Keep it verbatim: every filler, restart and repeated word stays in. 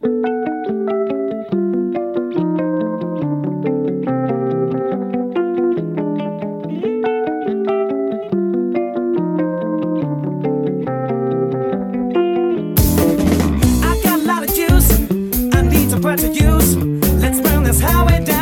I got a lot of juice, I need some pressure use. Let's burn this highway down.